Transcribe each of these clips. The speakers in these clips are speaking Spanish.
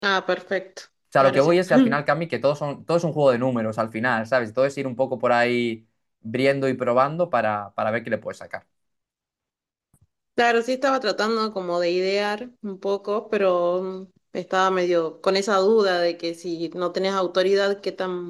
Ah, perfecto. O sea, lo que Claro, voy sí. es que al final, Cami, que todo es un juego de números al final, ¿sabes? Todo es ir un poco por ahí viendo y probando para ver qué le puedes sacar. Claro, sí estaba tratando como de idear un poco, pero estaba medio con esa duda de que si no tenés autoridad,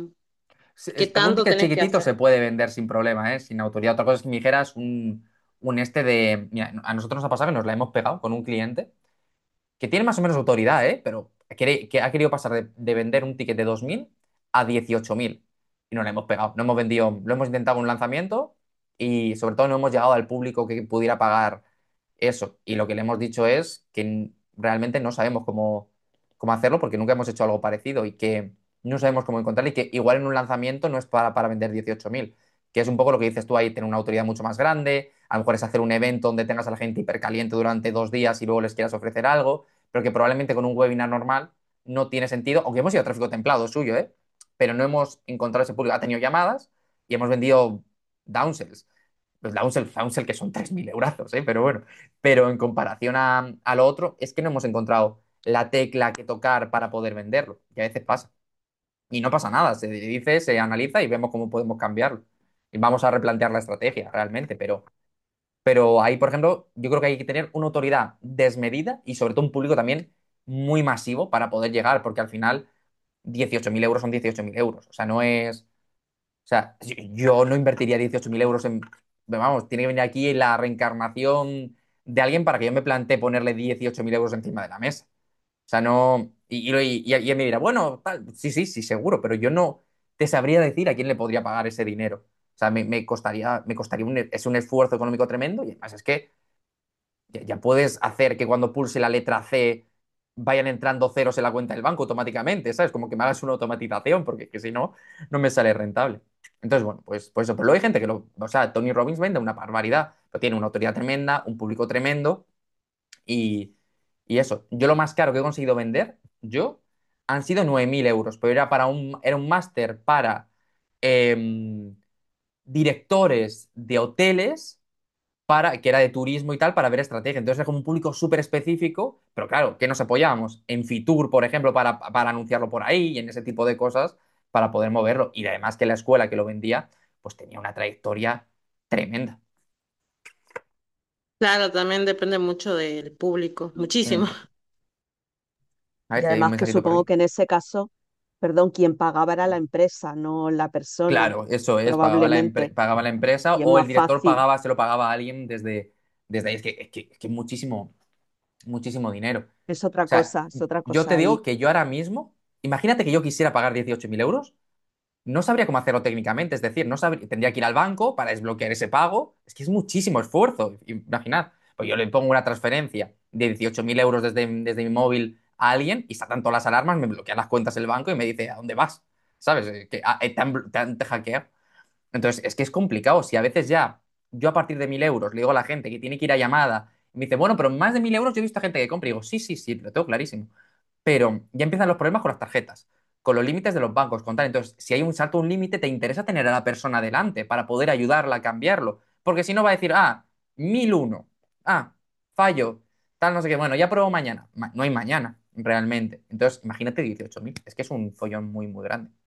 qué Para un tanto ticket tenés que chiquitito se hacer. puede vender sin problema, ¿eh? Sin autoridad. Otra cosa es que me dijeras un este de... Mira, a nosotros nos ha pasado que nos la hemos pegado con un cliente que tiene más o menos autoridad, ¿eh? Pero que ha querido pasar de vender un ticket de 2.000 a 18.000. Y nos la hemos pegado. No hemos vendido, lo hemos intentado con un lanzamiento y sobre todo no hemos llegado al público que pudiera pagar eso. Y lo que le hemos dicho es que realmente no sabemos cómo hacerlo porque nunca hemos hecho algo parecido y que no sabemos cómo encontrarlo y que igual en un lanzamiento no es para vender 18.000, que es un poco lo que dices tú ahí, tener una autoridad mucho más grande, a lo mejor es hacer un evento donde tengas a la gente hipercaliente durante 2 días y luego les quieras ofrecer algo, pero que probablemente con un webinar normal no tiene sentido, aunque hemos ido a tráfico templado suyo, ¿eh? Pero no hemos encontrado ese público, ha tenido llamadas y hemos vendido downsells. Pues downsell que son 3.000 eurazos, ¿eh? Pero bueno, pero en comparación a lo otro, es que no hemos encontrado la tecla que tocar para poder venderlo, que a veces pasa. Y no pasa nada, se dice, se analiza y vemos cómo podemos cambiarlo. Y vamos a replantear la estrategia realmente, pero ahí, por ejemplo, yo creo que hay que tener una autoridad desmedida y sobre todo un público también muy masivo para poder llegar, porque al final 18.000 euros son 18.000 euros. O sea, no es... O sea, yo no invertiría 18.000 euros en... Vamos, tiene que venir aquí la reencarnación de alguien para que yo me plantee ponerle 18.000 euros encima de la mesa. O sea, no. Y él me dirá, bueno, tal, sí, sí, sí, seguro, pero yo no te sabría decir a quién le podría pagar ese dinero. O sea, me costaría es un esfuerzo económico tremendo y además es que ya puedes hacer que cuando pulse la letra C vayan entrando ceros en la cuenta del banco automáticamente, ¿sabes? Como que me hagas una automatización, porque que si no, no me sale rentable. Entonces, bueno, pues eso. Pero luego hay gente o sea, Tony Robbins vende una barbaridad, pero tiene una autoridad tremenda, un público tremendo y, y eso. Yo lo más caro que he conseguido vender, yo, han sido 9.000 euros, pero era un máster para em, directores de hoteles que era de turismo y tal, para ver estrategia. Entonces era como un público súper específico, pero claro, ¿qué nos apoyábamos? En Fitur, por ejemplo, para anunciarlo por ahí y en ese tipo de cosas para poder moverlo. Y además que la escuela que lo vendía, pues tenía una trayectoria tremenda. Claro, también depende mucho del público, muchísimo. Mm. A ver Y si hay un además que mensajito por supongo aquí. que en ese caso, perdón, quien pagaba era la empresa, no la persona, Claro, eso es, probablemente. pagaba la empresa Y es o el más director fácil. se lo pagaba a alguien desde ahí. Es que muchísimo, muchísimo dinero. O sea, Es otra yo cosa te digo ahí. que yo ahora mismo, imagínate que yo quisiera pagar 18.000 euros, no sabría cómo hacerlo técnicamente, es decir, tendría que ir al banco para desbloquear ese pago. Es que es muchísimo esfuerzo, imaginad. Pues yo le pongo una transferencia de 18.000 euros desde mi móvil a alguien y saltan todas las alarmas, me bloquean las cuentas del banco y me dice, ¿a dónde vas? ¿Sabes? Te han hackeado. Entonces, es que es complicado. Si a veces ya, yo a partir de 1.000 euros le digo a la gente que tiene que ir a llamada, y me dice, bueno, pero más de 1.000 euros yo he visto gente que compra. Y digo, sí, sí, sí, lo tengo clarísimo. Pero ya empiezan los problemas con las tarjetas, con los límites de los bancos, con tal. Entonces, si hay un salto, un límite, te interesa tener a la persona delante para poder ayudarla a cambiarlo. Porque si no va a decir, 1.001, fallo, tal, no sé qué. Bueno, ya pruebo mañana. No hay mañana, realmente. Entonces, imagínate 18.000. Es que es un follón muy, muy grande.